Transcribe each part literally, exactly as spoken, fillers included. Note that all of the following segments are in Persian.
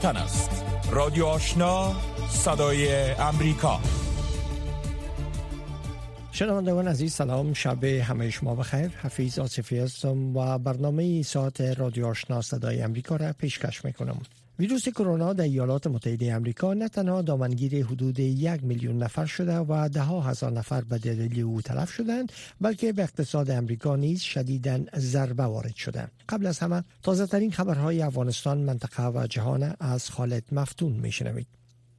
وطن است. رادیو آشنا، صدای امریکا. شنوندگان عزیز سلام، شب همه شما بخیر. حفیظ آصفی هستم و برنامه ساعت رادیو آشنا صدای امریکا را پیشکش میکنم. ویروس کرونا در ایالات متحده آمریکا نه تنها دامنگیر حدود یک میلیون نفر شده و ده ها هزار نفر به دلیل او تلف شدند، بلکه به اقتصاد آمریکا نیز شدیداً ضربه وارد شده. قبل از همه تازه ترین خبرهای افغانستان، منطقه و جهان از خالد مفتون میشنوید.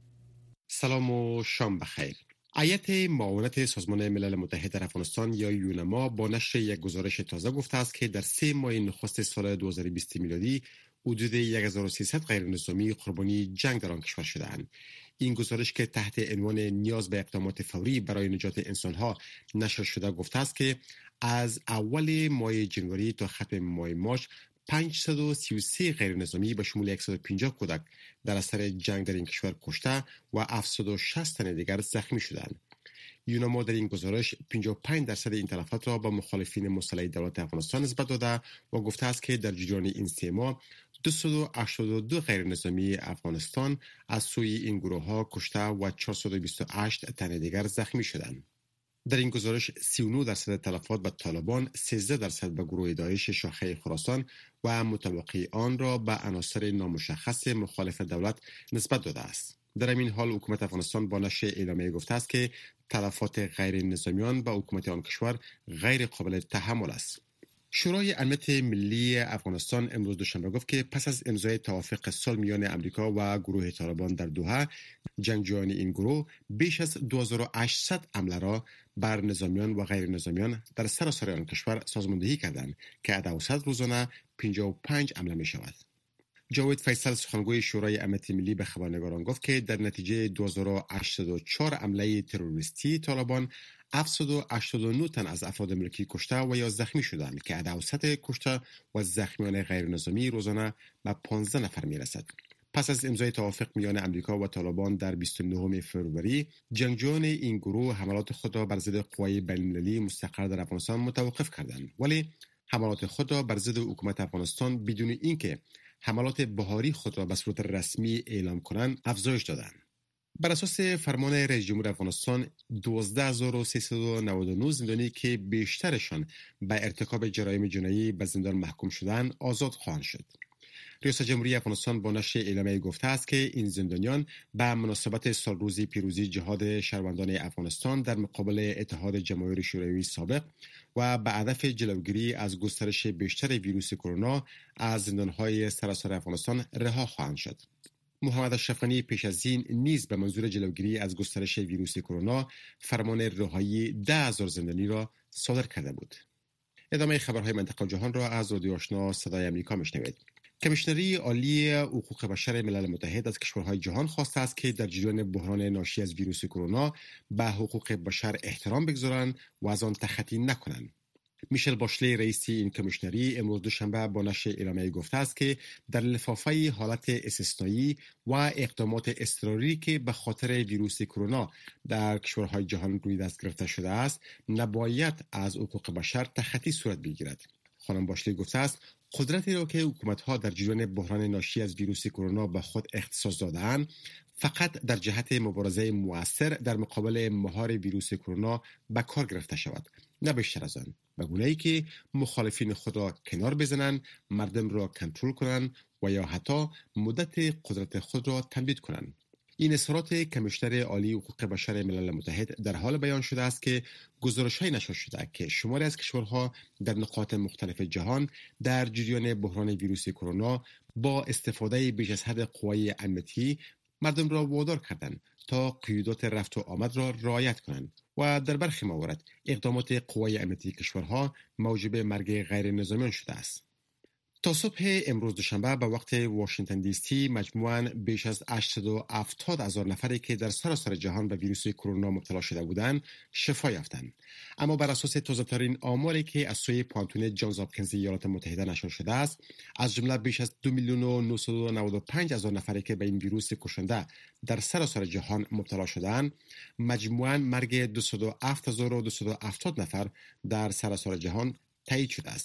سلام و شام بخیر. هیئت معاونت سازمان ملل متحد در افغانستان یا یونما با نشر یک گزارش تازه گفته است که در سه ماه نخست سال دو هزار و بیست میلادی حدود هزار و سیصد غیر نظامی قربانی جنگ در آن کشور شدند. این گزارش که تحت عنوان نیاز به اقدامات فوری برای نجات انسانها نشر شده گفته است که از اول ماه جنوری تا ختم ماه مارس پانصد و سی و سه غیر نظامی به شمول صد و پنجاه کودک در اثر جنگ در این کشور کشته و هفتصد و شصت تن دیگر زخمی شدند. یونما در این گزارش پنجاه و پنج درصد این تلفات را به مخالفین مسلح دولت افغانستان نسبت داده و گفته است که در جریان این سه ماه دویست و هشتاد و دو غیر نظامی افغانستان از سوی این گروه ها کشته و چهارصد و بیست و هشت تن دیگر زخمی شدند. در این گزارش سی و نه درصد تلفات به طالبان، سیزده درصد به گروه داعش شاخه خراسان و متوقع آن را به عناصر نامشخص مخالف دولت نسبت داده است. در این حال حکومت افغانستان با نشر اعلامیه گفته است که تلفات غیر نظامیان به حکومت آن کشور غیر قابل تحمل است. شورای امنیت ملی افغانستان امروز دوشنبه گفت که پس از امضای توافق صلح میان امریکا و گروه طالبان در دوحه، جنگجویان این گروه بیش از دو هزار و هشتصد حمله را بر نظامیان و غیر نظامیان در سراسر آن کشور سازماندهی کردند که از اوسط روزانه پنجاه و پنج حمله می شود. جاوید فیصل سخنگوی شورای امنیت ملی به خبرنگاران گفت که در نتیجه دو هزار و هشتصد و چهار حمله تروریستی طالبان هفتصد و هشتاد و نه تن از افراد ملکی کشته و یا زخمی شدند که عدد اوسط کشته و زخمیان غیر نظامی روزانه به پانزده نفر می رسد. پس از امضای توافق میان امریکا و طالبان در بیست و نهم فوریه، جنگجویان این گروه حملات خود را بر ضد قوای بین‌المللی مستقر در افغانستان متوقف کردند، ولی حملات خود را بر ضد حکومت افغانستان بدون اینکه حملات بهاری خود را به صورت رسمی اعلام کنند افزایش دادند. بر اساس فرمان رئیس جمهور افغانستان، دوازده هزار و سیصد و نود و نه زندانی که بیشترشان به ارتکاب جرایم جنایی به زندان محکوم شدند آزاد خواهند شد. ریاست جمهوری افغانستان با نشر اعلامیه گفته است که این زندانیان به مناسبت سالروز پیروزی جهاد شهروندان افغانستان در مقابل اتحاد جماهیر شوروی سابق و به هدف جلوگیری از گسترش بیشتر ویروس کرونا از زندانهای سراسر افغانستان رها خواهند شد. محمد اشرف غنی پیش از این نیز به منظور جلوگیری از گسترش ویروس کرونا فرمان رهایی ده هزار زندانی را صادر کرده بود. ادامه خبرهای منطقه و جهان را از رادیو آشنا صدای امریکا میشنوید. کمیشنری عالی حقوق بشر ملل متحد از کشورهای جهان خواسته است که در جریان بحران ناشی از ویروس کرونا به حقوق بشر احترام بگذارند و از آن تخطی نکنند. میشل باشلی رئیس این کمیشنری امروز دوشنبه با نشر اعلامیه گفته است که در لفافه حالت استثنایی و اقدامات اضطراری که به خاطر ویروس کرونا در کشورهای جهان روی دست گرفته شده است، نباید از حقوق بشر تخطی صورت بگیرد. خانم باشلی گفته است قدرتی را که حکومت‌ها در جریان بحران ناشی از ویروس کرونا به خود اختصاص داده‌اند فقط در جهت مبارزه مؤثر در مقابل مهار ویروس کرونا به کار گرفته شود، نه بیشتر از آن، به گونه‌ای که مخالفین خود را کنار بزنند، مردم را کنترل کنند و یا حتی مدت قدرت خود را تمدید کنند. این اظهارات کمیشنر عالی حقوق بشر ملل متحد در حال بیان شده است که گزارش‌های نشر شده که شماری از کشورها در نقاط مختلف جهان در جریان بحران ویروس کرونا با استفاده بیش از حد قوای امنیتی مردم را وادار کردند تا قیودات رفت و آمد را رعایت کنند و در برخی موارد اقدامات قوای امنیتی کشورها موجب مرگ غیر نظامیان شده است. تا صبح امروز دوشنبه به وقت واشنگتن دی سی مجموعاً بیش از هشتصد و هفتاد هزار نفری که در سراسر جهان به ویروس کرونا مبتلا شده بودند شفا یافتند. اما بر اساس تازه‌ترین آماری که از سوی پانتون جانز هاپکینز ایالات متحده نشر شده است، از جمله بیش از دو میلیون و نهصد و نود و پنج هزار نفری که به این ویروس کشنده در سراسر جهان مبتلا شدند، مجموعاً مرگ دویست و هفت هزار و دویست و هفتاد نفر در سراسر جهان تایید شده است.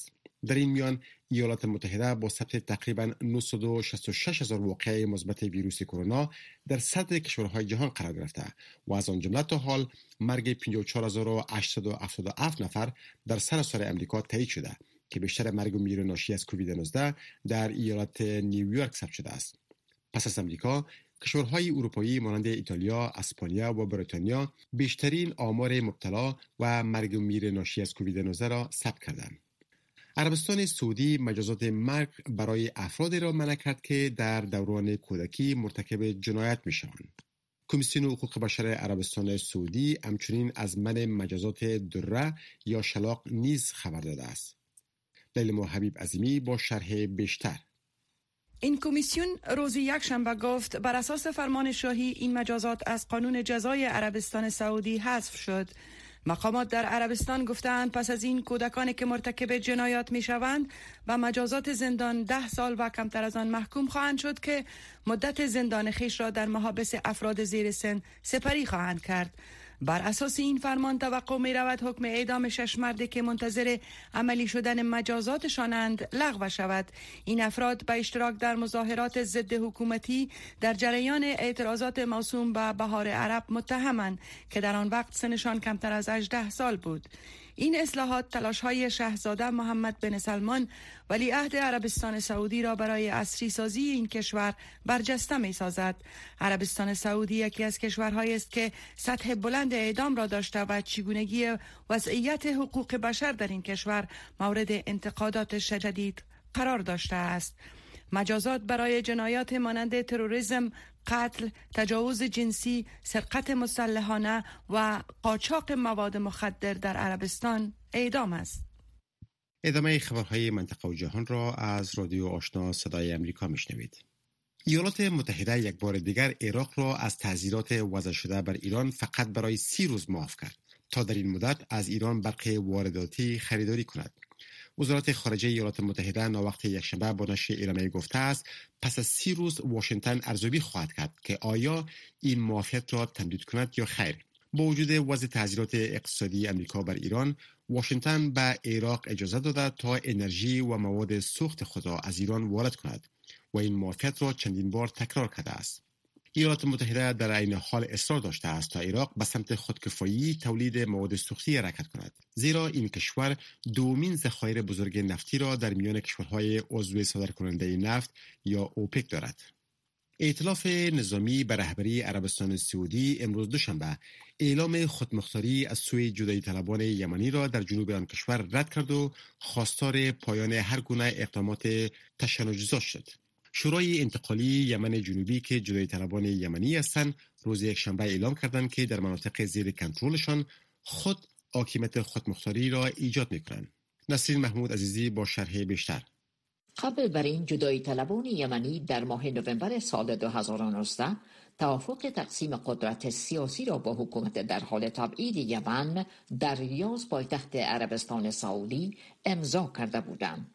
در این میان ایالات متحده با ثبت تقریباً نهصد و شصت و شش هزار واقعه مثبت ویروس کرونا در صدر کشورهای جهان قرار گرفته و از آن جمله تا حال مرگ پنجاه و چهار هزار و هشتصد و هفتاد و هفت نفر در سراسر امریکا تایید شده که بیشتر مرگ و میر ناشی از کووید نوزده در ایالت نیویورک ثبت شده است. پس از امریکا، کشورهای اروپایی مانند ایتالیا، اسپانیا و بریتانیا بیشترین آمار مبتلا و مرگ و میر ناشی از کووید نوزده را ثبت کردند. عربستان سعودی مجازات مرگ برای افرادی را منع کرد که در دوران کودکی مرتکب جنایت میشوند. کمیسیون حقوق بشر عربستان سعودی همچنین از منع مجازات دره یا شلاق نیز خبر داده است. لیلا حبیب عظیمی با شرح بیشتر. این کمیسیون روز یک شنبه گفت بر اساس فرمان شاهی این مجازات از قانون جزای عربستان سعودی حذف شد. مقامات در عربستان گفتند پس از این کودکانی که مرتکب جنایات می شوند و مجازات زندان ده سال و کمتر از آن محکوم خواهند شد که مدت زندان خیش را در محابس افراد زیر سن سپری خواهند کرد. بر اساس این فرمان توقع می رود حکم اعدام شش مردی که منتظر عملی شدن مجازاتشانند لغو شود. این افراد به اشتراک در مظاهرات ضد حکومتی در جریان اعتراضات موسوم به بهار عرب متهمند که در آن وقت سنشان کمتر از هجده سال بود. این اصلاحات تلاش‌های شاهزاده محمد بن سلمان ولیعهد عربستان سعودی را برای عصری سازی این کشور برجسته می‌سازد. عربستان سعودی یکی از کشورهایی است که سطح بلند اعدام را داشته و چگونگی وضعیت حقوق بشر در این کشور مورد انتقادات شدید قرار داشته است. مجازات برای جنایات مانند تروریسم، قتل، تجاوز جنسی، سرقت مسلحانه و قاچاق مواد مخدر در عربستان اعدام است. ادامه خبرهای منطقه و جهان را از رادیو آشنا صدای امریکا میشنوید. ایالات متحده یک بار دیگر عراق را از تعزیرات وضع شده بر ایران فقط برای سی روز معاف کرد تا در این مدت از ایران برخی وارداتی خریداری کند. وزارت خارجه ایالات متحده ناوقت یکشنبه با نشر اعلامیه گفته است پس از سی روز واشنگتن ارزیابی خواهد کرد که آیا این معافیت را تمدید کند یا خیر. با وجود وضع تعزیرات اقتصادی امریکا بر ایران، واشنگتن به عراق اجازه داده تا انرژی و مواد سوخت خود را از ایران وارد کند و این معافیت را چندین بار تکرار کرده است. ایالات متحده در عین حال اصرار داشته است تا عراق به سمت خودکفایی تولید مواد سوختی حرکت کند، زیرا این کشور دومین ذخایر بزرگ نفتی را در میان کشورهای عضو صادرکننده نفت یا اوپک دارد. ائتلاف نظامی به رهبری عربستان سعودی امروز دوشنبه اعلام خودمختاری از سوی جدایی طلبان یمنی را در جنوب آن کشور رد کرد و خواستار پایان هر گونه اقدامات تشنج‌زا شد. شورای انتقالی یمن جنوبی که جدایی طلبان یمنی هستند روز یکشنبه اعلام کردند که در مناطق زیر کنترلشان خود حاکمیت خودمختاری را ایجاد می‌کنند. نسرین محمود عزیزی با شرح بیشتر. قبل بر این جدایی طلبان یمنی در ماه نوامبر سال دو هزار و نوزده توافق تقسیم قدرت سیاسی را با حکومت در حال تبعید یمن در ریاض پایتخت عربستان سعودی امضا کرده بودند.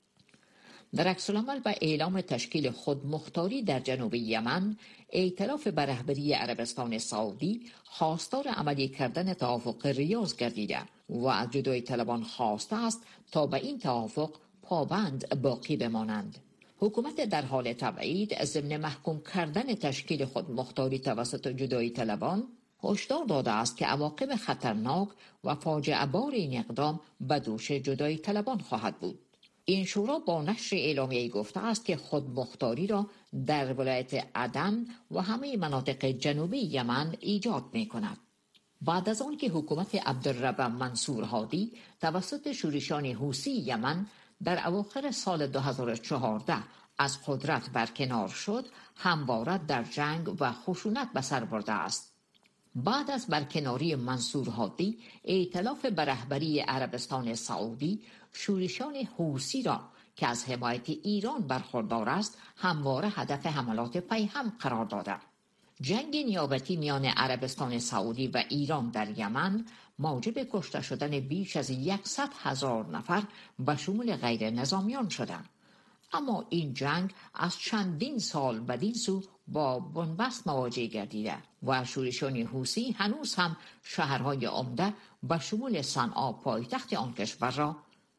در عکس العمل به اعلام تشکیل خودمختاری در جنوب یمن، ائتلاف به رهبری عربستان سعودی خواستار عملی کردن توافق ریاض گردیده و از جدایی طلبان خواسته است تا به این توافق پابند باقی بمانند. حکومت در حال تبعید ضمن محکوم کردن تشکیل خودمختاری توسط جدایی طلبان هشدار داده است که عواقب خطرناک و فاجعه بار این اقدام به دوش جدایی طلبان خواهد بود. این شورا با نشر اعلامیه‌ای گفته است که خودمختاری را در ولایت عدن و همه مناطق جنوبی یمن ایجاد می کند. بعد از آن که حکومت عبدالرب منصور هادی توسط شورشیان حوثی یمن در اواخر سال دو هزار و چهارده از قدرت برکنار شد، همواره در جنگ و خشونت به سر برده است. بعد از برکناری منصور هادی، ائتلاف به رهبری عربستان سعودی شورشیان حوثی را که از حمایت ایران برخوردار است همواره هدف حملات پیهم قرار داده. جنگ نیابتی میان عربستان سعودی و ایران در یمن موجب کشته شدن بیش از صد هزار نفر به شمول غیر نظامیان شده. اما این جنگ از چندین سال بدین سو با بنبست مواجه گردیده و شورشیان حوثی هنوز هم شهرهای عمده به شمول صنعا پایتخت آن کشور را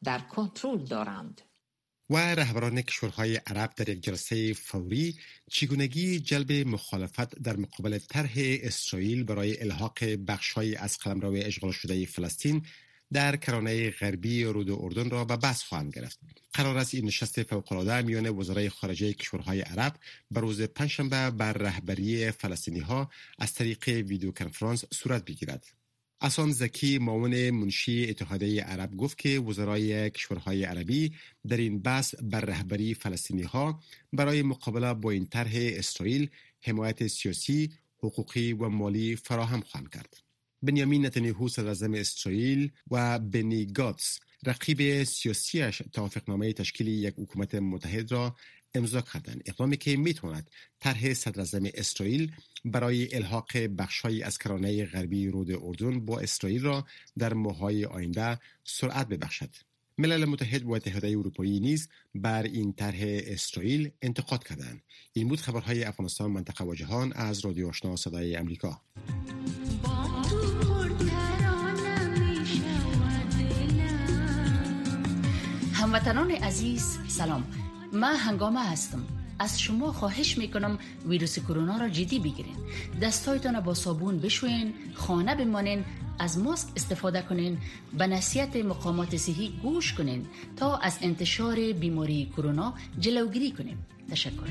در کنترل دارند. و رهبران کشورهای عرب در یک جلسه فوری چگونگی جلب مخالفت در مقابل طرح اسرائیل برای الحاق بخش‌های از قلمرو اشغال شده فلسطین در کرانه غربی رود اردن را به بحث خواهند گرفت. قرار است این نشست فوق‌العاده میان وزرای خارجه کشورهای عرب به روز پنجشنبه بر رهبری فلسطینی‌ها از طریق ویدیو کنفرانس صورت بگیرد. احسان زکی معاون منشی اتحادیه عرب گفت که وزرای کشورهای عربی در این بحث بر رهبری فلسطینی‌ها برای مقابله با این طرح اسرائیل حمایت سیاسی، حقوقی و مالی فراهم خواهند کرد. بنیامین نتانیاهو صدراعظم اسرائیل و بنی گاتس رقیب سیاسیش توافقنامه تشکیل یک حکومت متحد را امضا کردند، اقدامی که میتواند طرح صدراعظم اسرائیل برای الحاق بخش‌هایی از کرانه غربی رود اردن با اسرائیل را در ماه‌های آینده سرعت ببخشد. ملل متحد و اتحادیه اروپایی نیز بر این طرح اسرائیل انتقاد کردند. این بود خبرهای افغانستان، منطقه و جهان از رادیو آشنا صدای امریکا. هموطنان عزیز سلام، من هنگامه هستم. از شما خواهش میکنم ویروس کرونا را جدی بگیرین. دستایتان با صابون بشوین، خانه بمانین، از ماسک استفاده کنین، به نصیحت مقامات صحی گوش کنین تا از انتشار بیماری کرونا جلوگیری کنیم. تشکر.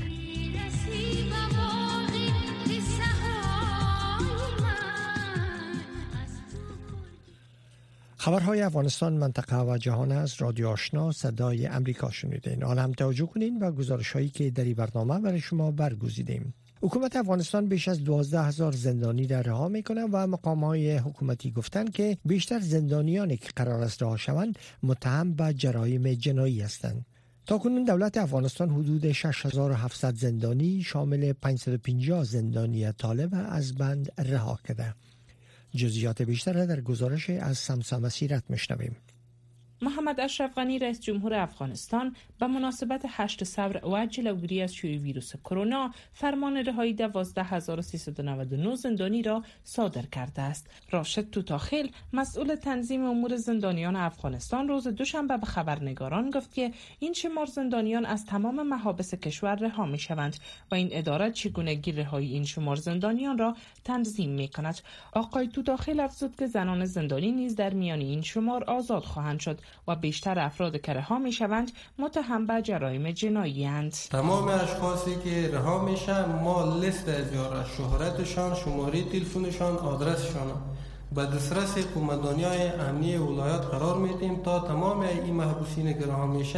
خبرهای افغانستان، منطقه و جهان از رادیو آشنا صدای امریکا شنیدین. آن هم توجه کنین و گزارش‌هایی که در این برنامه برای شما برگزیدیم. حکومت افغانستان بیش از دوازده هزار زندانی را رها میکنه و مقام‌های حکومتی گفتند که بیشتر زندانیانی که قرار است رها شوند متهم به جرایم جنایی هستند. تاکنون دولت افغانستان حدود شش هزار و هفتصد زندانی شامل پانصد و پنجاه زندانی طالب از بند رها کرده. جزئیات بیشتر در گزارش از سمسم سیرت میشنویم. محمد اشرف غنی رئیس جمهور افغانستان به مناسبت هشت صبر و جلوگیری از شیوع ویروس کرونا فرمان رهایی دوازده هزار و سیصد و نود و نه زندانی را صادر کرده است. راشد توتاخیل مسئول تنظیم امور زندانیان افغانستان روز دوشنبه به خبرنگاران گفت که این شمار زندانیان از تمام محابس کشور رها می شوند و این اداره چگونگی رهایی این شمار زندانیان را تنظیم می کند. آقای توتاخیل افزود که زنان زندانی نیز در میان این شمار آزاد خواهند شد و بیشتر افراد که رها می شوند متهم به جرایم جنایی اند. تمام اشخاصی که رها میشن ما لیست از یارا شهرتشان، شماره تلفنشان، آدرسشان به دسترس قومندانی‌های امنیه ولایات قرار میدیم تا تمام این محبوسین که رها میشه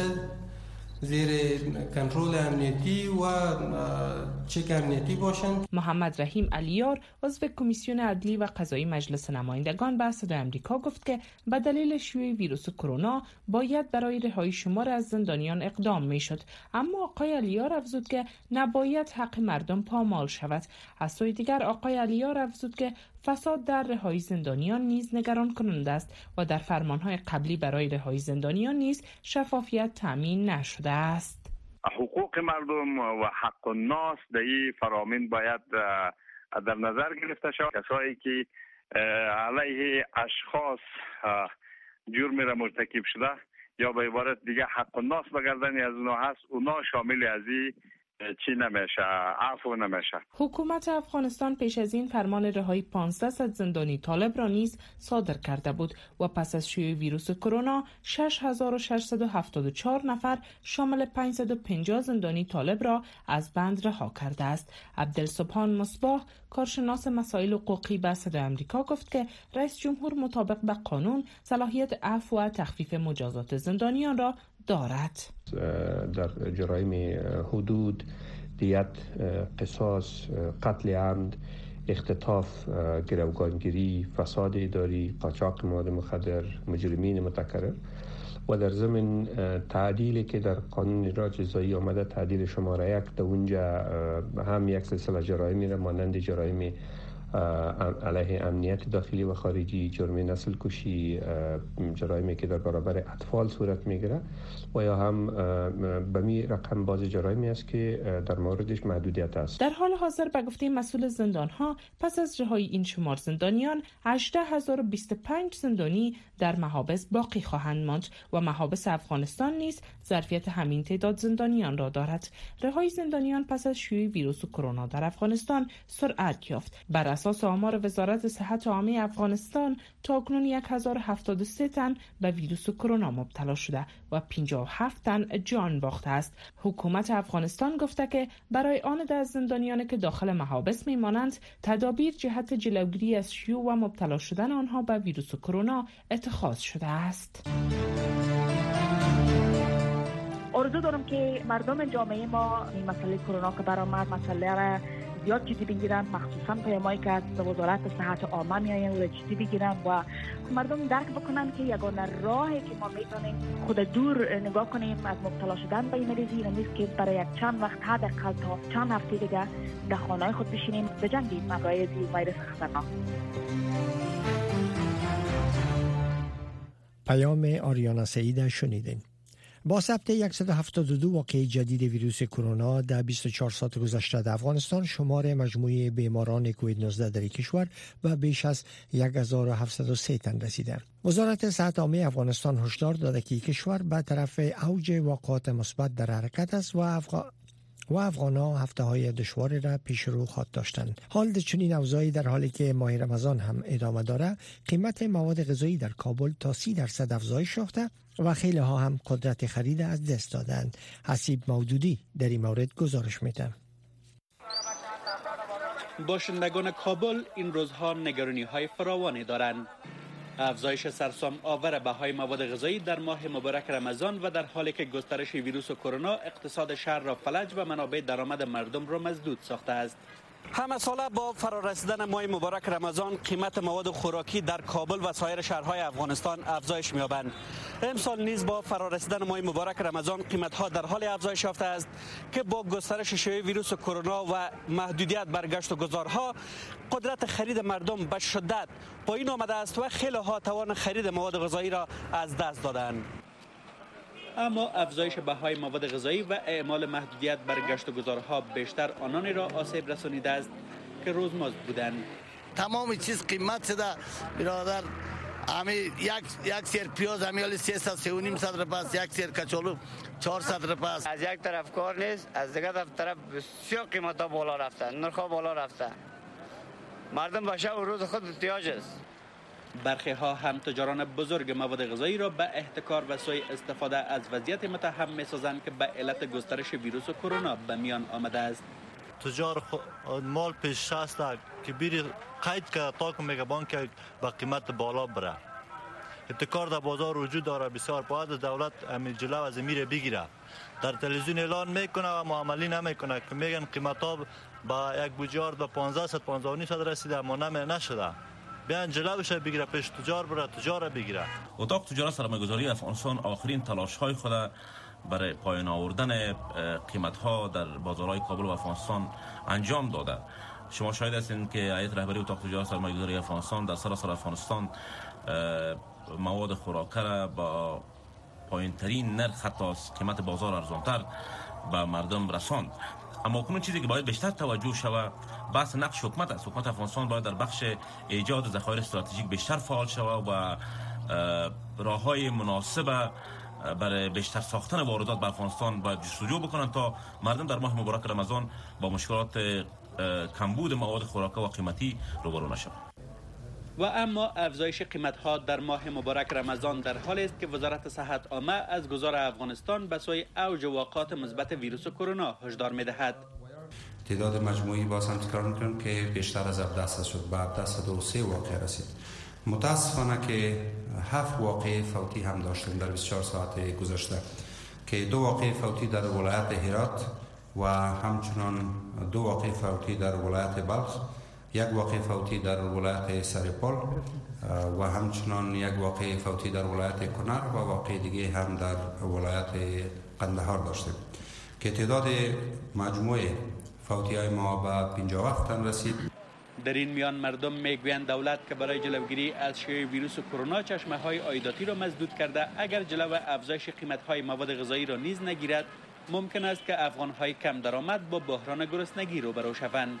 زیر کنترل امنیتی و چک امنیتی باشند. محمد رحیم علیار عضو کمیسیون عدلی و قضایی مجلس نمایندگان به صدای آمریکا گفت که به دلیل شیوع ویروس کرونا باید برای رهایی شمار از زندانیان اقدام میشد، اما آقای علیار افزود که نباید حق مردم پامال شود. از سوی دیگر آقای علیار افزود که فساد در رهایی زندانیان نیز نگران کننده است و در فرمانهای قبلی برای رهایی زندانیان نیز شفافیت تامین نشده است. حقوق مردم و حق الناس در این فرامین باید در نظر گرفته شود. کسایی که علیه اشخاص جرم را مرتکب شده یا به عبارت دیگه حق الناس بگردنی از اونا هست، اونا شامل از این چی نمیشه، عفو نمیشه. حکومت افغانستان پیش از این فرمان رهایی پانصد زندانی طالب را نیز صادر کرده بود و پس از شیوع ویروس کرونا شش هزار و ششصد و هفتاد و چهار نفر شامل پانصد و پنجاه زندانی طالب را از بند رها کرده است. عبدالسبحان مصباح کارشناس مسائل حقوقی به صدای آمریکا گفت که رئیس جمهور مطابق به قانون صلاحیت عفو و تخفیف مجازات زندانیان را دارد. در جرایم حدود، دیت، قصاص، قتل عمد، اختطاف، گروگانگیری، فساد اداری، قاچاق مواد مخدر، مجرمین متکرر و در ضمن تعدیلی که در قانون اجرا جزایی آمده، تعدیل شماره یک، در اونجا هم یک سلسله جرایمی را مانند جرایم علیه امنیت داخلی و خارجی، جرم نسل کشی، جرایمی که در برابر اطفال صورت میگیره و یا هم به می رقم باز جرایمی است که در موردش محدودیت است. در حال حاضر به گفته مسئول زندان‌ها پس از رهایی این شمار زندانیان هجده هزار و بیست و پنج زندانی در محابس باقی خواهند ماند و محابس افغانستان نیز ظرفیت همین تعداد زندانیان را دارد. رهایی زندانیان پس از شیوع ویروس کرونا در افغانستان سرعت یافت. بر اساس آمار وزارت صحت عامه افغانستان تاکنون هزار و هفتاد و سه تن به ویروس کرونا مبتلا شده و پنجاه و هفت تن جان باخته است. حکومت افغانستان گفته که برای آن ده زندانیانی که داخل محابس میمانند تدابیر جهت جلوگیری از شیوع و مبتلا شدن آنها به ویروس کرونا اتخاذ شده است. آرزو دارم که مردم جامعه ما این مسئله کرونا که برآمد مسئله را زیاد جدی بگیرن، مخصوصا پیامایی که از وزارت صحت عامه میآیند و جدی بگیرن و مردم درک بکنن که یگانه راهی که ما میتونیم خود دور نگاه کنیم از مبتلا شدن به این مریضی این نیست که برای یک چند وقت حداقل تا چند هفته دیگه در خانه‌های خود بشینیم بجنگیم مقایض ویروس خطرناک. پیام آریانا سعید شنیدین. با ثبت صد و هفتاد و دو واقعه جدید ویروس کرونا در بیست و چهار ساعت گذشته در افغانستان شمار مجموعی بیماران کووید نوزده در کشور و بیش از هزار و هفتصد و سه تن رسیده. وزارت صحت عامه افغانستان هشدار داده که کشور به طرف اوج واقعات مثبت در حرکت است و افغان و افغان‌ها هفته‌های دشواری را پیش رو خواهد داشتند. حال در چنین اوضاعی در حالی که ماه رمضان هم ادامه داره، قیمت مواد غذایی در کابل تا سی درصد افزایش یافته و خیلی ها هم قدرت خرید از دست دادند. حسیب مودودی در این مورد گزارش میده. باشندگان کابل این روزها نگرانی‌های فراوانی دارند. افزایش سرسام آور بهای مواد غذایی در ماه مبارک رمضان و در حالی که گسترش ویروس کرونا اقتصاد شهر را فلج و منابع درآمد مردم را مسدود ساخته است. همه ساله با فرارسیدن ماه مبارک رمضان قیمت مواد خوراکی در کابل و سایر شهرهای افغانستان افزایش می‌یابند. امسال نیز با فرارسیدن ماه مبارک رمضان قیمت‌ها در حال افزایش یافته است که با گسترش شیوع ویروس کرونا و محدودیت بر گشت و گذارها قدرت خرید مردم به شدت پایین آمده است و خیلی ها توان خرید مواد غذایی را از دست دادند. اما افزایش بهای مواد غذایی و اعمال محدودیت بر گشت و گذارها بیشتر آنانی را آسیب رسانیده است که روزمزد بودند. تمام چیز قیمت شده برادر. امی یک یک سیر پیاز امیال سیصد سه و نیم صد رپاس، یک سیر کچالو چهارصد رپاس. از یک طرف کار نیست، از دیگر طرف بسیار قیمتا بالا رفته، نرخ بالا رفته. مردم به شب و روز خود احتیاج است. برخی ها هم تجاران بزرگ مواد غذایی را به احتکار و سوء استفاده از وضعیت متهم می‌سازند که به علت گسترش ویروس کرونا به میان آمده است. تجار مال پیش است که بیری قید که تا که میگه بانک به قیمت بالا بره. احتکار در بازار وجود داره بسیار. باید دولت امی جلو از میره بگیره. در تلویزیون اعلان میکنه و معامله نمیکنه که میگن قیمت ها با یک بوجار به پانزده صد پانزده و نیم صد رسیده اما نمی نشده. بیان جلوش بگیره پیش تجار بره تجار بگیره. اتاق تجارت سرمایه‌گذاری افغانستان آخرین تلاش‌های خود برای پایان آوردن قیمت‌ها در بازارهای کابل و افغانستان انجام داده. شما شاهد هستید که هیئت رهبری اتاق تجارت سرمایه‌گذاری افغانستان در سراسر افغانستان مواد خوراکه را با پایین‌ترین نرخ حتی قیمت بازار ارزان‌تر به مردم رساند. اما کنون چیزی که باید بیشتر توجه شود بحث نقش حکومت است. حکومت افغانستان باید در بخش ایجاد ذخایر استراتژیک بیشتر فعال شود و راه‌های مناسب برای بیشتر ساختن واردات به افغانستان باید جستجو بکنند تا مردم در ماه مبارک رمضان با مشکلات کمبود مواد خوراکی و قیمتی روبرو نشوند. و اما افزایش قیمت‌ها در ماه مبارک رمضان در حالی است که وزارت صحت عامه از گذار افغانستان به سوی اوج واقعات مثبت ویروس کرونا هشدار می‌دهد. تعداد مجموعی باز هم تکرار می‌کنم که بیشتر از هفده شد، به هفده و سه واقعه رسید. متاسفانه که هفت واقعه فوتی هم داشتیم در بیست و چهار ساعت گذشته که دو واقعه فوتی در ولایت هرات و همچنان دو واقعه فوتی در ولایت بلخ، یک واقعه فوتی در ولایت سرپل و همچنان یک واقعه فوتی در ولایت کنر و واقعه دیگه هم در ولایت قندهار داشتیم که تعداد مجموع فوتی های ما به پنجاه و هفت تن رسید. در این میان مردم میگویند دولت که برای جلوگیری از شیوع ویروس کرونا چشمه های عایداتی را مسدود کرده، اگر جلو افزایش قیمت های مواد غذایی را نیز نگیرد، ممکن است که افغان های کم درآمد با بحران گرسنگی روبرو شوند.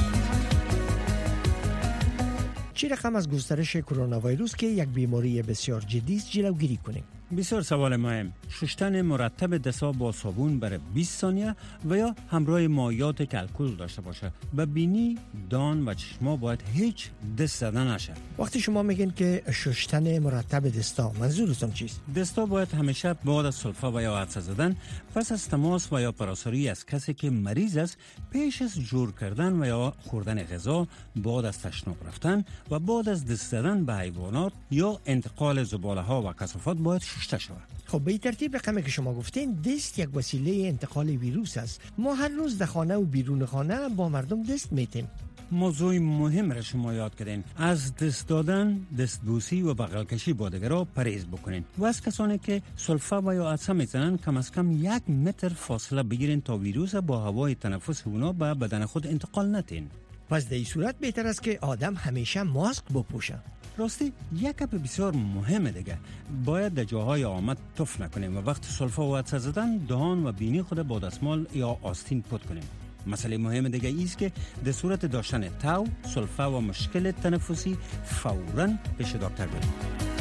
چه رقم از گسترش کرونا ویروس که یک بیماری بسیار جدی است جلوگیری کنیم؟ بسیار سوال مهم. شستن مرتب دست‌ها با صابون برای بیست ثانیه و یا همراه مایعات که الکل داشته باشه. به بینی، دان و چشما باید هیچ دست زدن نشه. وقتی شما میگین که شستن مرتب دستا، منظورتون چیست؟ دستا باید همیشه بعد از سلفه و یا عطسه زدن، پس از تماس و یا پراساری از کسی که مریض است، پیش از جور کردن و یا خوردن غذا، بعد از تشناب رفتن و بعد از دست زدن به حیوانات یا انتقال زباله ها و کثافات باید شسته شود. خب به ترتیب رقمی که شما گفتین، دست یک وسیله انتقال ویروس است. ما هر روز در خانه و بیرون خانه با مردم دست میتیم. موضوع مهم را شما یاد کردین. از دست دادن، دستبوسی و بغل کشی با دیگران پرهیز بکنین و از کسانی که سلفه و یا عطسه میزنن کم از کم یک متر فاصله بگیرین تا ویروس با هوای تنفس اونا به بدن خود انتقال ندین. پس در این صورت بهتر است که آدم همیشه ماسک بپوشه. راستی یک گپ بسیار مهمه دیگه، باید در جاهای آمد تف نکنیم و وقت سلفه و عطسه زدن دهان و بینی خود با دستمال یا آستین پاک کنیم. مسئله مهم دیگه ایست که در صورت داشتن تاو، سلفه و مشکل تنفسی فوراً پیش دکتر بریم.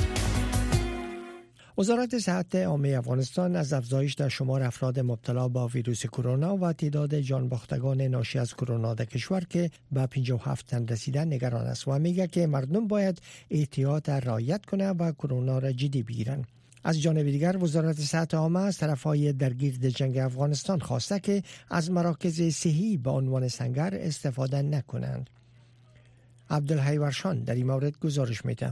وزارت صحت عامه افغانستان از افزایش در شمار افراد مبتلا با ویروس کرونا و تعداد جانباختگان ناشی از کرونا در کشور که به پنجاه و هفت تن رسیدن نگران است و میگه که مردم باید احتیاط رعایت کنه و کرونا را جدی بگیرن. از جانب دیگر وزارت صحت عامه از طرفهای درگیر در جنگ افغانستان خواسته که از مراکز صحی به عنوان سنگر استفاده نکنند. عبدالحی ورشان در این مورد گزارش میده.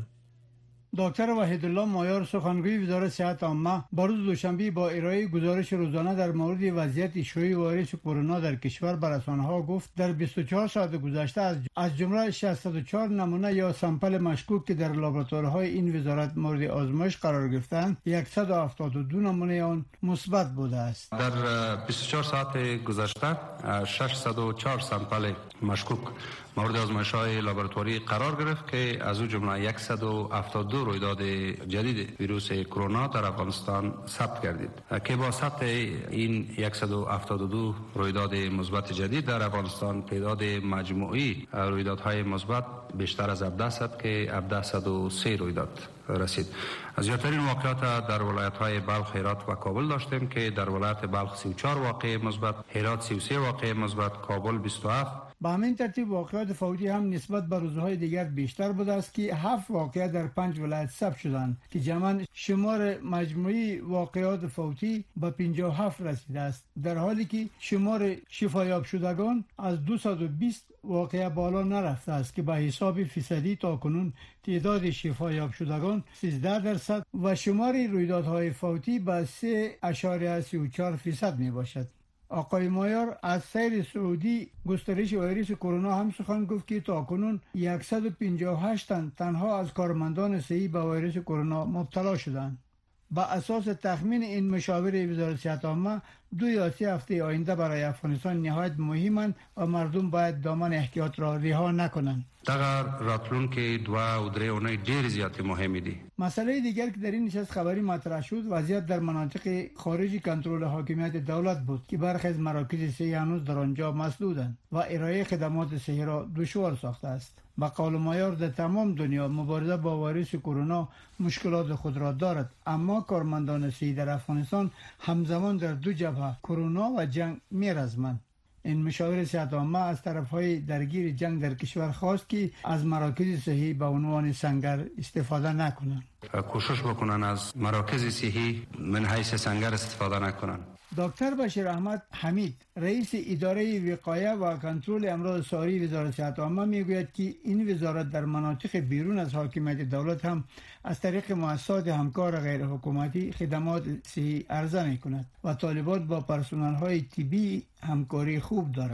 دکتر وحیدالله مایار سخنگوی وزارت صحت عامه با روز دوشنبه با ارائه گزارش روزانه در مورد وضعیت شیوع ویروس کرونا در کشور به رسانه‌ها گفت در بیست و چهار ساعت گذشته از از جمله شصت و چهار نمونه یا سامپل مشکوک که در لابراتوارهای این وزارت مورد آزمایش قرار گرفتند، صد و هفتاد و دو نمونه آن مثبت بوده است. در بیست و چهار ساعت گذشته ششصد و چهار سامپل مشکوک مورد آزمایش‌های لابراتواری قرار گرفت که از او جمله صد و هفتاد و دو رویداد جدید ویروس کرونا در افغانستان ثبت گردید که با ثبت این صد و هفتاد و دو رویداد مثبت جدید در افغانستان تعداد مجموعی رویدادهای مثبت بیشتر از هفتصد که هفتصد و سه رویداد رسید. از زیادترین واقعات در ولایت‌های بلخ، هرات و کابل داشتیم که در ولایت بلخ سی و چهار واقعه مثبت، هرات سی و سه واقعه مثبت، کابل بیست و هفت. با همین ترتیب واقعات فوتی هم نسبت به روزهای دیگر بیشتر بوده است که هفت واقعه در پنج ولایت ثبت شدند که جمعاً شمار مجموعی واقعات فوتی به پنجاه و هفت رسیده است، در حالی که شمار شفایاب شدگان از دویست و بیست واقعه بالا نرفته است که به حساب فیصدی تاکنون تعداد شفایاب شدگان سیزده درصد و شمار رویدادهای فوتی به سه اشاریه سی و چهار فیصد می باشد. آقای مایار از سیر سعودی گسترش ویروس کرونا هم سخن گفت که تاکنون صد و پنجاه و هشت تن تنها از کارمندان صحی به ویروس کرونا مبتلا شدند. با اساس تخمین این مشاور وزارت صحت عامه، دو یا سه هفته آینده برای افغانستان نهایت مهمند و مردم باید دامن احتیاط را رها نکنند. دغه راتلونکي دوا او درې اونۍ ډېر زیات مهمه دي. مسئله دیگر که در این نشست خبری مطرح شد وضعیت در مناطق خارج کنترل حاکمیت دولت بود که برخی از مراکز صحی هنوز در آنجا مسدودند و ارائه خدمات صحی را دشوار ساخته است. با قول مایار در تمام دنیا مبارزه با ویروس کرونا مشکلات خود را دارد، اما کارمندان صحی در افغانستان همزمان در دو جبهه کرونا و جنگ می‌رزمند. این مشاور صحت عامه از طرفهای درگیر جنگ در کشور خواست که از مراکز صحی به عنوان سنگر استفاده نکنند. کوشش بکنن از مراکز صحی من حیث سنگر استفاده نکنند. دکتر بشیر احمد حمید رئیس اداره وقایه و کنترل امراض ساری وزارت صحت عامه میگوید که این وزارت در مناطق بیرون از حاکمیت دولت هم از طریق مؤسسات همکار غیر حکومتی خدمات صحی عرضه میکند و طالبات با پرسنل های طبی همکاری خوب دارند.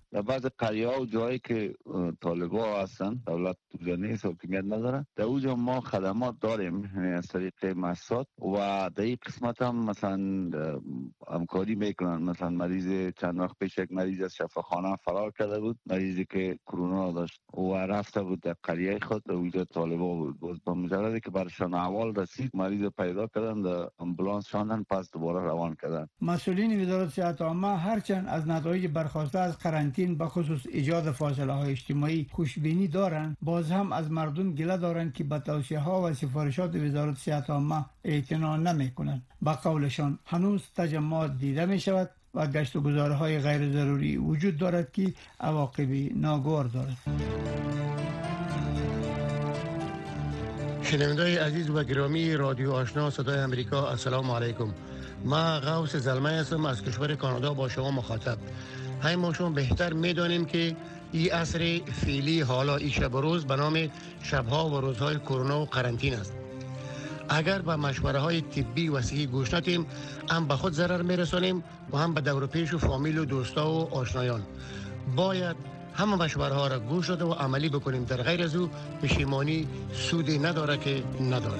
در بعض قریه ها و جایی که طالبا هستن، دولت اونجا نیست، حکومت نداره، در اونجا ما خدمات داریم از طریق مؤسسات و در این قسمت هم مثلا همکاری میکنن. مثلا مریض چند وقت پیش یک مریض از شفاخانه فرار کرده بود، مریضی که کرونا داشت و رفته بود در قریه خود، اونجا طالبا بود. باز با مجرد که برشان احوال رسید، مریض پیدا کردن، در امبولانس شاندن، پس دوباره روان کردن. مسئولین وزارت صحت عامه هرچند از نتایج برخواسته از قرنطین به خصوص ایجاد فاصله های اجتماعی خوشبینی دارند، باز هم از مردم گله دارند که به توصیه ها و سفارشات وزارت صحت عامه اعتنا نمی کنند. با قولشان هنوز تجمعات دیده می شود و گشت و گذارهای غیر ضروری وجود دارد که عواقبی ناگوار دارد. شنوندگان عزیز و گرامی رادیو آشنا صدای امریکا، السلام علیکم. ما غوث زلمه هستم از کشور کانادا با شما مخاطب. های ما شما بهتر میدانیم که این عصر فعلی حالا این شب و روز به نام شبها و روزهای کرونا و قرنطین است. اگر به مشوره های طبی و صحی گوش ندیم، هم به خود ضرر میرسانیم و هم به دور و پیش و فامیل و دوستا و آشنایان. باید همه مشوره ها را گوش داده و عملی بکنیم، در غیر از او پشیمانی سودی نداره که نداره.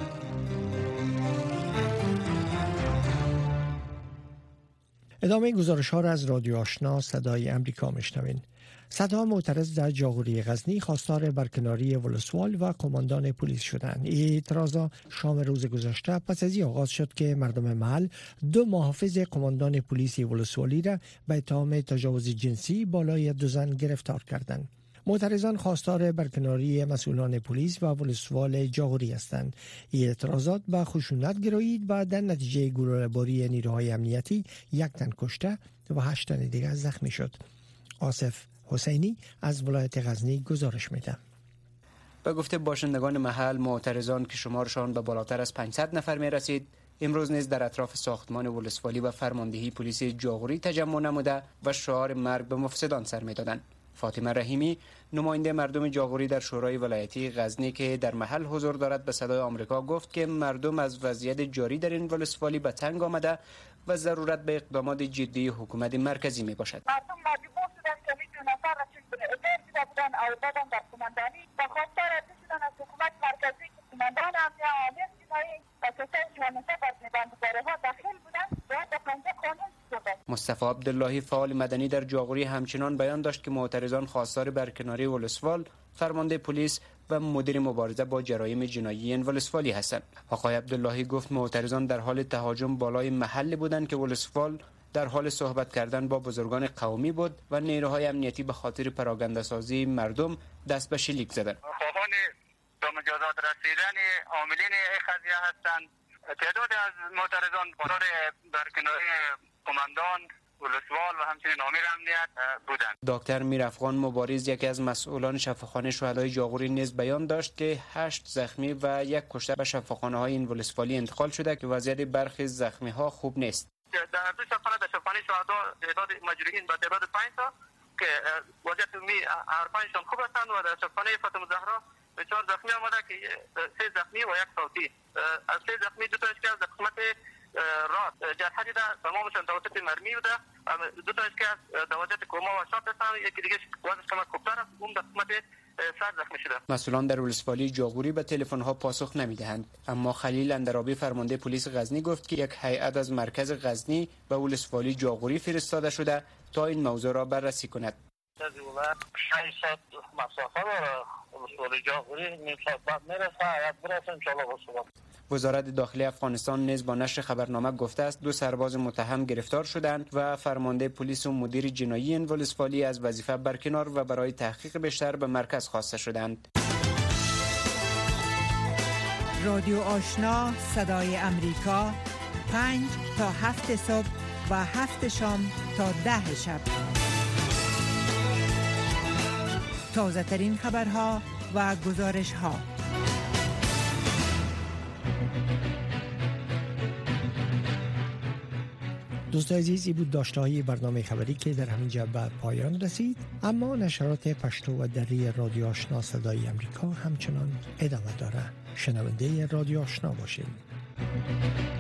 ادامه گزارش ها را از رادیو آشنا صدای امریکا میشنوین. صدها معترض در جاغوری غزنی خواستار برکناری ولسوال و قماندان پلیس شدند. این اعتراضات شام روز گذشته پس از آغاز شد که مردم محل دو محافظ قماندان پلیس ولسوالی را به اتهام تجاوز جنسی بالای دو زن گرفتار کردند. معترضان خواستار برکناری مسئولان پلیس و ولسوال جاغوری هستند. این اعتراضات به خشونت گرایید و در نتیجه گلوله‌باری نیروهای امنیتی یک تن کشته و هشت تن دیگر زخمی شد. آصف حسینی از ولایت غزنی گزارش میده. به گفته باشندگان محل، معترضان که شمارشان به بالاتر از پانصد نفر می رسید، امروز نیز در اطراف ساختمان ولسوالی و فرماندهی پلیس جاغوری تجمع نموده و شعار مرگ به مفسدان سر می دادند. فاطمه رحیمی، نماینده مردم جاغوری در شورای ولایتی غزنی که در محل حضور دارد، به صدای آمریکا گفت که مردم از وضعیت جاری در این ولسوالی به تنگ آمده و ضرورت به اقدامات جدی حکومت مرکزی می باشد. مردم مجبور شدن که می دو نفر را چیز دیده بودن او دادن در کماندانی و خواستار شدن از حکومت مرکزی که کماندان امنیه عامل جنایی و کسای جوانسته بر بندگاره ها داخل بودن باید به پنجه قانون شدن. مصطفی عبداللهی، فعال مدنی در جاغوری، همچنان بیان داشت که معترضان خواستار برکناری ولسوال، فرمانده پلیس و مدیر مبارزه با جرایم جنایی این ولسوالی هستند. آقای عبداللهی گفت معترضان در حال تهاجم بالای محل بودند که ولسوال در حال صحبت کردن با بزرگان قومی بود و نیروهای امنیتی به خاطر پراکنده سازی مردم دست به شلیک زدند. خواهان تا مجازات رسیدن عاملین این قضیه هستند. تعداد از معترضان قرار برکناری قماندان ولسوال و همچنین امیر امنیت بودند. دکتر میرافغان مبارز، یکی از مسئولان شفاخانه شهدای جاغوری، نیز بیان داشت که هشت زخمی و یک کشته به شفاخانه های این ولسوالی انتقال شده که وضعیت برخی زخمی ها خوب نیست. در دو شفاخانه در شفاخانه شهدا تعداد مجروحین به تعداد پنج تا که وضعیت می هر پنجشان خوب هستند و در شفاخانه فاطمه زهرا به چهار زخمی آمده که سه زخمی و یک صوتی. از سه زخمی دو تاش که از قسمت راست جرحه دیده، تمامشان توسط مرمی بوده. دو تاش که از وضعیت کما و شات هستند، یکی دیگه وضعش کم کوبتر است، اون در قسمت سر زخمی شده. مسئولان در ولسوالی جاغوری به تلفن ها پاسخ نمیدهند، اما خلیل اندرابی، فرمانده پلیس غزنی، گفت که یک هیئت از مرکز غزنی و ولسوالی جاغوری فرستاده شده تا این موضوع را بررسی کند. ششصد مسافه داره ولسوالی جاغوری، نیم ساعت بعد میرسه، هیئت برسه انشاءالله با وزارت داخلی افغانستان نیز با نشر خبرنامه گفته است دو سرباز متهم گرفتار شدند و فرمانده پلیس و مدیر جنایی این ولسوالی از وظیفه برکنار و برای تحقیق بیشتر به مرکز خواسته شدند. رادیو آشنا صدای امریکا، پنج تا هفت صبح و هفت شام تا ده شب. تازه ترین خبرها و گزارش ها. دوستان عزیزی بود داشته‌های برنامه خبری که در همین جا به پایان رسید، اما نشرات پشتو و دری رادیو آشنا صدای امریکا همچنان ادامه داره. شنونده رادیو آشنا باشید.